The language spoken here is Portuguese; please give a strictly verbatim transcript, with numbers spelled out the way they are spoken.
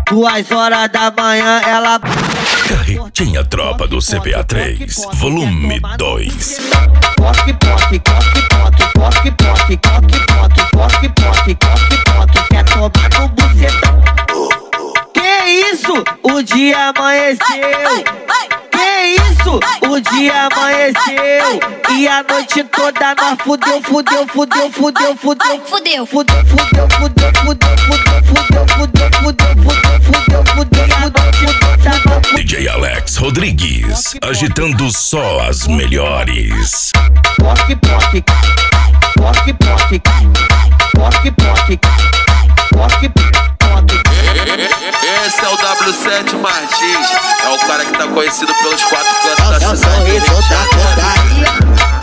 Duas horas da manhã ela... Carretinha Tropa do C P A três, volume dois. Poque, poque, coque, poque, poque, poque, coque, poque, poque, poque, coque, poque. Quer tomar no bucetão? Que isso? O dia amanheceu. Que isso? O dia amanheceu. E a noite toda nós fudeu, fudeu, fudeu, fudeu, fudeu, Fudeu. fudeu, fudeu, fudeu, fudeu, fudeu, fudeu, fudeu, fudeu, fudeu, fudeu, fudeu. D J Alex Rodrigues, agitando só as melhores. Poque, poque, poque, poque, poque, poque, poque, poque. Esse é o W sete Martins, é o cara que tá conhecido pelos quatro cantos da cidade. Eu sou rei da putaria.